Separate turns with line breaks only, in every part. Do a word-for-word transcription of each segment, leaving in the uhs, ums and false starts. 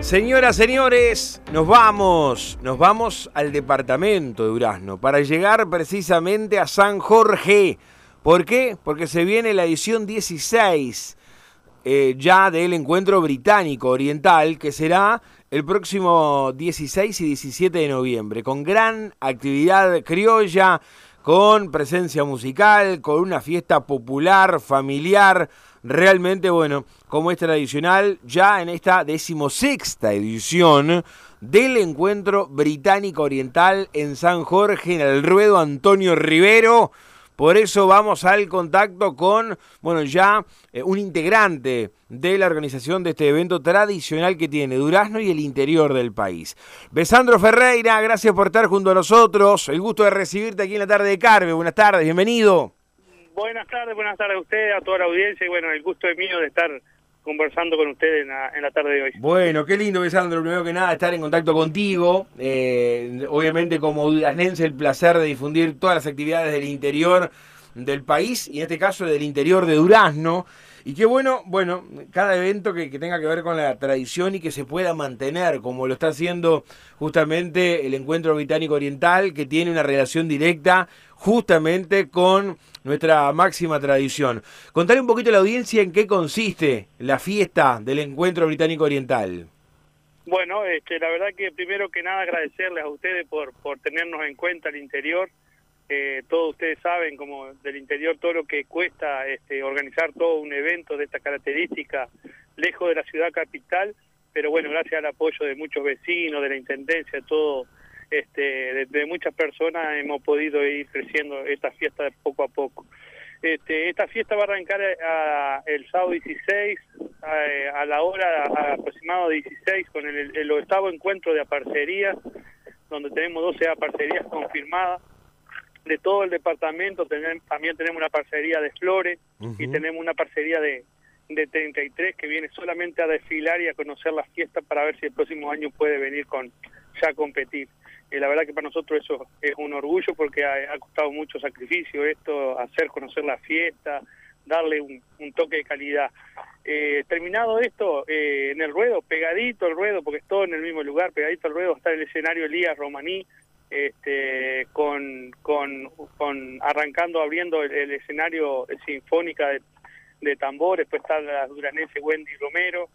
Señoras, señores, nos vamos, nos vamos al departamento de Durazno para llegar precisamente a San Jorge. ¿Por qué? Porque se viene la edición dieciséis eh, ya del Encuentro Británico Oriental, que será el próximo dieciséis y diecisiete de noviembre, con gran actividad criolla, con presencia musical, con una fiesta popular, familiar. Realmente, bueno, como es tradicional, ya en esta decimosexta edición del Encuentro Británico Oriental en San Jorge, en el ruedo Antonio Rivero. Por eso vamos al contacto con, bueno, ya eh, un integrante de la organización de este evento tradicional que tiene Durazno y el interior del país. Besandro Ferreira, gracias por estar junto a nosotros. El gusto de recibirte aquí en la tarde de Carve. Buenas tardes, bienvenido.
Buenas tardes, buenas tardes a usted, a toda la audiencia, y bueno, el gusto es mío de estar conversando con ustedes en la, en la tarde de hoy.
Bueno, qué lindo, Besandro, primero que nada estar en contacto contigo, eh, obviamente como duraznense el placer de difundir todas las actividades del interior del país, y en este caso del interior de Durazno, y qué bueno, bueno, cada evento que, que tenga que ver con la tradición y que se pueda mantener, como lo está haciendo justamente el Encuentro Británico Oriental, que tiene una relación directa justamente con nuestra máxima tradición. Contarle un poquito a la audiencia en qué consiste la fiesta del Encuentro Británico Oriental.
Bueno, este, la verdad que primero que nada agradecerles a ustedes por, por tenernos en cuenta el interior. Eh, todos ustedes saben, como del interior, todo lo que cuesta este, organizar todo un evento de esta característica lejos de la ciudad capital, pero bueno, gracias al apoyo de muchos vecinos, de la intendencia, todo, este, de, de muchas personas hemos podido ir creciendo esta fiesta de poco a poco. Este, esta fiesta va a arrancar a, a, el sábado dieciséis, a, a la hora a, aproximado dieciséis, con el, el octavo encuentro de aparcerías, donde tenemos doce aparcerías confirmadas. De todo el departamento tenemos, también tenemos una parcería de flores, uh-huh. y tenemos una parcería de, de treinta y tres que viene solamente a desfilar y a conocer la fiesta para ver si el próximo año puede venir con ya a competir. Y la verdad que para nosotros eso es un orgullo porque ha, ha costado mucho sacrificio esto, hacer conocer la fiesta, darle un, un toque de calidad. Eh, terminado esto, eh, en el ruedo, pegadito al ruedo, porque es todo en el mismo lugar, pegadito al ruedo está el escenario Elías Romaní, este con con con arrancando abriendo el, el escenario sinfónica de, de tambores, pues está la duranense Wendy Romero,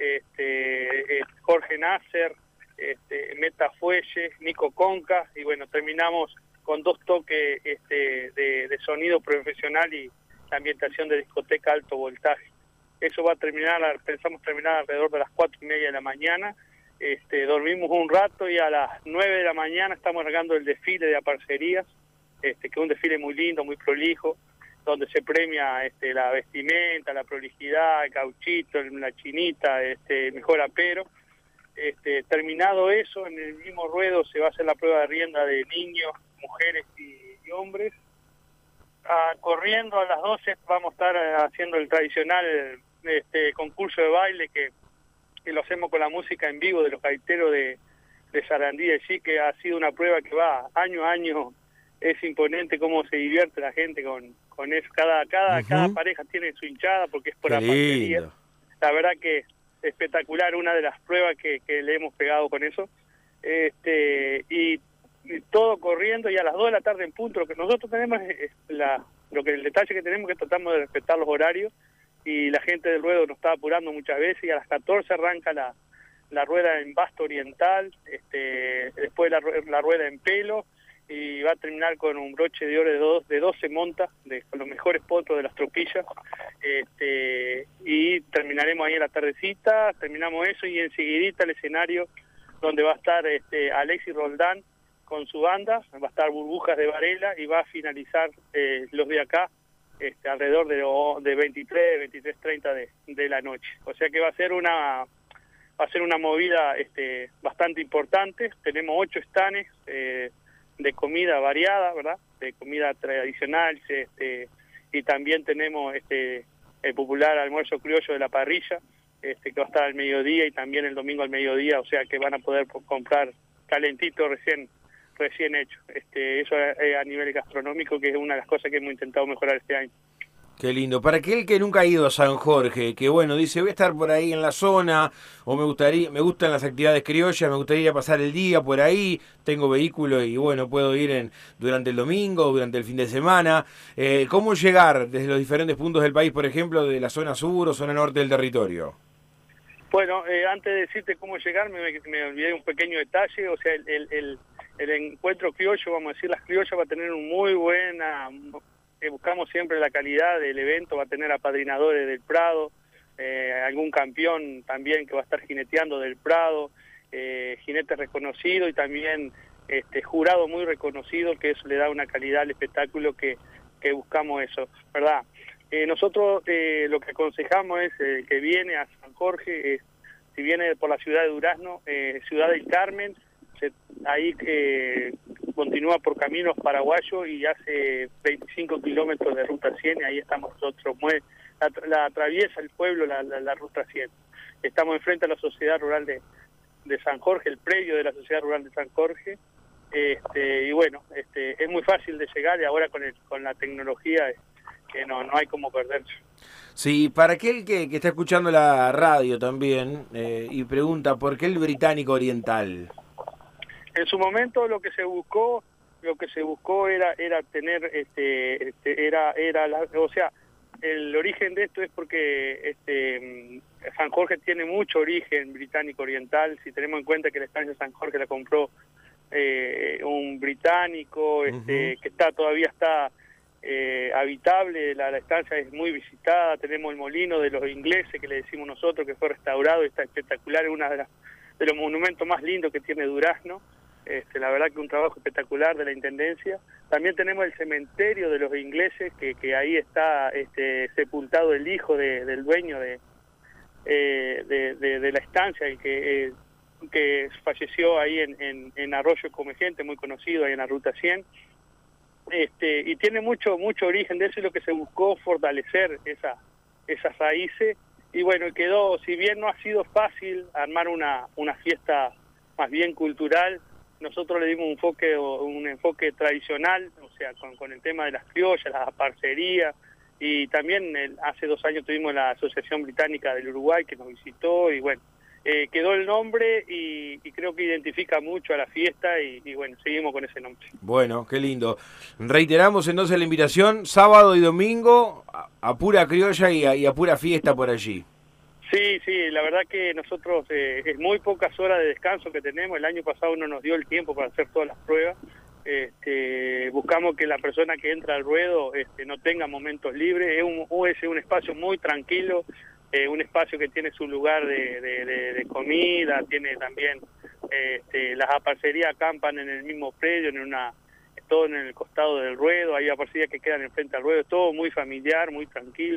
este eh, Jorge Nasser, este Meta Fuelle, Nico Conca, y bueno, terminamos con dos toques este de, de sonido profesional y la ambientación de discoteca alto voltaje. Eso va a terminar, pensamos terminar alrededor de las cuatro y media de la mañana. Este, dormimos un rato y a las nueve de la mañana estamos largando el desfile de aparcerías, este, que es un desfile muy lindo, muy prolijo, donde se premia este, la vestimenta, la prolijidad, el cauchito, la chinita, este, el mejor apero. Este, terminado eso, en el mismo ruedo se va a hacer la prueba de rienda de niños, mujeres y, y hombres. Ah, corriendo a las doce vamos a estar haciendo el tradicional este, concurso de baile que que lo hacemos con la música en vivo de los gaiteros de, de Sarandí, allí, que ha sido una prueba que va año a año. Es imponente cómo se divierte la gente con, con eso. Cada, cada, uh-huh. cada pareja tiene su hinchada porque es por la parcería. La verdad que espectacular, una de las pruebas que, que le hemos pegado con eso. Este y, y todo corriendo, y a las dos de la tarde en punto. Lo que nosotros tenemos es la, lo que el detalle que tenemos es que tratamos de respetar los horarios, y la gente del ruedo nos está apurando muchas veces, y a las catorce arranca la, la rueda en Basto Oriental, este, después la, la rueda en Pelo, y va a terminar con un broche de oro de, dos, de doce montas, de, con los mejores potros de las tropillas, este, y terminaremos ahí en la tardecita, terminamos eso, y enseguidita el escenario donde va a estar este, Alexis Roldán con su banda, va a estar Burbujas de Varela, y va a finalizar eh, los de acá, Este, alrededor de, de veintitrés, veintitrés treinta de, de la noche. O sea que va a ser una va a ser una movida este, bastante importante. Tenemos ocho estanes eh, de comida variada, ¿verdad? De comida tradicional, este, y también tenemos este el popular almuerzo criollo de la parrilla, este, que va a estar al mediodía, y también el domingo al mediodía, o sea que van a poder comprar calentito recién recién hecho. Este, eso a, a nivel gastronómico, que es una de las cosas que hemos intentado mejorar este año.
Qué lindo. Para aquel que nunca ha ido a San Jorge, que bueno, dice, voy a estar por ahí en la zona, o me gustaría, me gustan las actividades criollas, me gustaría pasar el día por ahí, tengo vehículo y bueno, puedo ir en, durante el domingo, durante el fin de semana. Eh, ¿Cómo llegar desde los diferentes puntos del país, por ejemplo, de la zona sur o zona norte del territorio?
Bueno, eh, antes de decirte cómo llegar, me, me olvidé un pequeño detalle, o sea, el, el, el, el encuentro criollo, vamos a decir, las criollas va a tener un muy buena... Eh, buscamos siempre la calidad del evento, va a tener apadrinadores del Prado, eh, algún campeón también que va a estar jineteando del Prado, eh, jinete reconocido y también este jurado muy reconocido, que eso le da una calidad al espectáculo que, que buscamos eso, ¿verdad? Eh, nosotros eh, lo que aconsejamos es eh, que viene a San Jorge, eh, si viene por la ciudad de Durazno, eh, Ciudad del Carmen, se, ahí que... Eh, continúa por caminos paraguayos y hace veinticinco kilómetros de ruta cien, y ahí estamos nosotros, la, la atraviesa el pueblo la, la, la ruta cien. Estamos enfrente a la Sociedad Rural de, de San Jorge, el predio de la Sociedad Rural de San Jorge, este, y bueno, este, es muy fácil de llegar, y ahora con, el, con la tecnología que no, no hay como perderse.
Sí, para aquel que, que está escuchando la radio también eh, y pregunta, ¿por qué el británico oriental?
En su momento lo que se buscó, lo que se buscó era era tener este, este era era la, o sea, el origen de esto es porque este San Jorge tiene mucho origen británico oriental, si tenemos en cuenta que la estancia de San Jorge la compró eh, un británico, este uh-huh. que está todavía está eh, habitable, la, la estancia es muy visitada, tenemos el molino de los ingleses que le decimos nosotros, que fue restaurado y está espectacular, es uno de, de los monumentos más lindos que tiene Durazno. Este, la verdad que un trabajo espectacular de la Intendencia. También tenemos el cementerio de los ingleses, que, que ahí está este, sepultado el hijo de, del dueño de, eh, de, de, de la estancia, el que, eh, que falleció ahí en, en, en Arroyo Comegente, muy conocido ahí en la Ruta cien. Este, y tiene mucho mucho origen de eso, y lo que se buscó fortalecer esa, esas raíces. Y bueno, quedó, si bien no ha sido fácil armar una, una fiesta más bien cultural, nosotros le dimos un enfoque un enfoque tradicional, o sea, con, con el tema de las criollas, la parcería, y también el, hace dos años tuvimos la Asociación Británica del Uruguay que nos visitó, y bueno, eh, quedó el nombre y, y creo que identifica mucho a la fiesta, y, y bueno, seguimos con ese nombre.
Bueno, qué lindo. Reiteramos entonces la invitación, sábado y domingo, a, a pura criolla y a, y a pura fiesta por allí.
Sí, sí, la verdad que nosotros eh, es muy pocas horas de descanso que tenemos. El año pasado no nos dio el tiempo para hacer todas las pruebas. Este, buscamos que la persona que entra al ruedo este, no tenga momentos libres. Es un, es un espacio muy tranquilo, eh, un espacio que tiene su lugar de, de, de, de comida, tiene también este, las aparcerías acampan en el mismo predio, en una todo en el costado del ruedo, hay aparcerías que quedan enfrente al ruedo, todo muy familiar, muy tranquilo.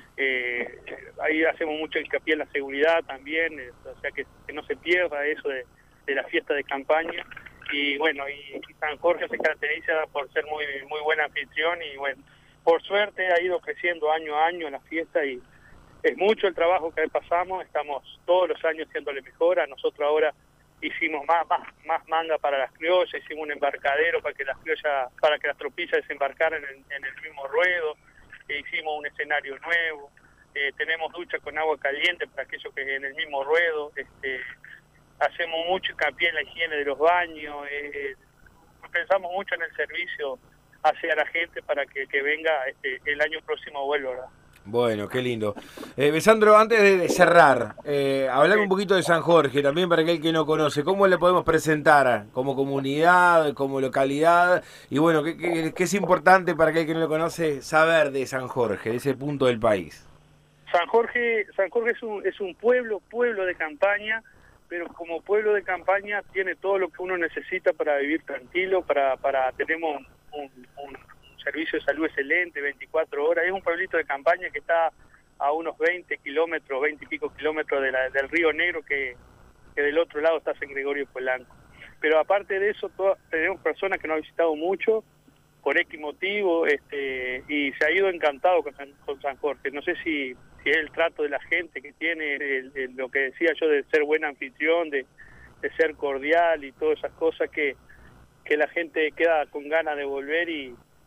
Eh, ahí hacemos mucho hincapié en la seguridad también, eh, o sea que, que no se pierda eso de, de la fiesta de campaña. Y bueno, y, y San Jorge se caracteriza por ser muy muy buen anfitrión, y bueno, por suerte ha ido creciendo año a año la fiesta, y es mucho el trabajo que pasamos, estamos todos los años haciéndole mejora. Nosotros ahora hicimos más, más más manga para las criollas, hicimos un embarcadero para que las criollas, para que las tropillas desembarcaran en, en el mismo ruedo, e hicimos un escenario nuevo, eh, tenemos ducha con agua caliente para aquellos que en el mismo ruedo, este, hacemos mucho hincapié en la higiene de los baños, eh, pensamos mucho en el servicio hacia la gente para que, que venga este, el año próximo vuelva, ¿verdad?
Bueno, qué lindo. Eh, Besandro, antes de cerrar, eh, hablame un poquito de San Jorge, también para aquel que no conoce. ¿Cómo le podemos presentar como comunidad, como localidad? Y bueno, ¿qué, qué, qué es importante para aquel que no lo conoce saber de San Jorge, de ese punto del país?
San Jorge, San Jorge es un, es un pueblo, pueblo de campaña, pero como pueblo de campaña tiene todo lo que uno necesita para vivir tranquilo, para, para tenemos un, un servicio de salud excelente, veinticuatro horas. Es un pueblito de campaña que está a unos veinte kilómetros, veinte y pico kilómetros de la, del Río Negro, que, que del otro lado está San Gregorio Polanco. Pero aparte de eso, todo, tenemos personas que nos han visitado mucho, por X motivo, este, y se ha ido encantado con San, con San Jorge. No sé si, si es el trato de la gente que tiene, el, el, lo que decía yo de ser buen anfitrión, de, de ser cordial y todas esas cosas que, que la gente queda con ganas de volver, y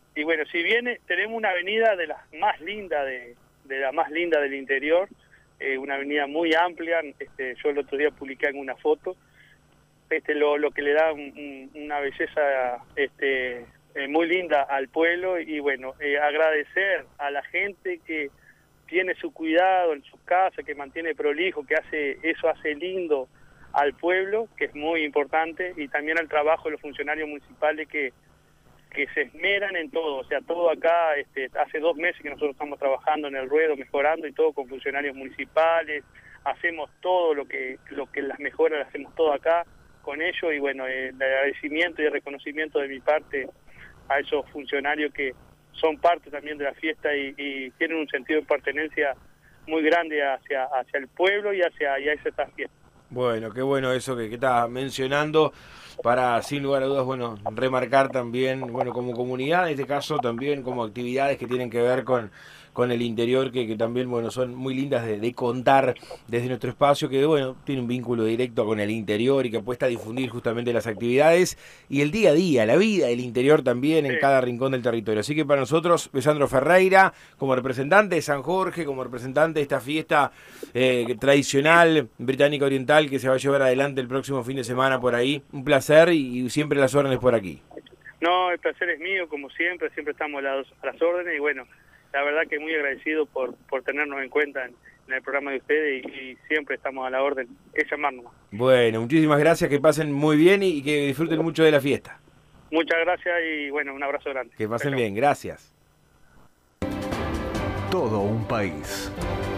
y bueno, si bien tenemos una avenida de las más lindas de, de la más linda del interior, eh, una avenida muy amplia, este, yo el otro día publiqué en una foto, este, lo, lo que le da un, un, una belleza este, eh, muy linda al pueblo, y bueno, eh, agradecer a la gente que tiene su cuidado en su casa, que mantiene prolijo, que hace eso hace lindo al pueblo, que es muy importante, y también al trabajo de los funcionarios municipales que, que se esmeran en todo. O sea, todo acá, este, hace dos meses que nosotros estamos trabajando en el ruedo, mejorando, y todo con funcionarios municipales, hacemos todo lo que, lo que las mejoras, las hacemos todo acá con ellos, y bueno, el agradecimiento y el reconocimiento de mi parte a esos funcionarios que son parte también de la fiesta y, y tienen un sentido de pertenencia muy grande hacia, hacia el pueblo y hacia, y hacia esta fiesta.
Bueno, qué bueno eso que, que estás mencionando, para sin lugar a dudas, bueno, remarcar también, bueno, como comunidad, en este caso también como actividades que tienen que ver con, con el interior, que, que también, bueno, son muy lindas de, de contar desde nuestro espacio, que, bueno, tiene un vínculo directo con el interior y que apuesta a difundir justamente las actividades y el día a día, la vida del interior también en
Sí.
cada rincón del territorio. Así que para nosotros, Lisandro Ferreira, como representante de San Jorge, como representante de esta fiesta eh, tradicional británica oriental que se va a llevar adelante el próximo fin de semana por ahí, un placer y, y siempre las órdenes por aquí.
No, el placer es mío, como siempre, siempre estamos a las, a las órdenes, y bueno, la verdad que muy agradecido por, por tenernos en cuenta en, en el programa de ustedes, y, y siempre estamos a la orden, es llamarnos.
Bueno, muchísimas gracias, que pasen muy bien y, y que disfruten mucho de la fiesta.
Muchas gracias y bueno, un abrazo grande.
Que pasen
Chao.
bien, gracias.
Todo un país.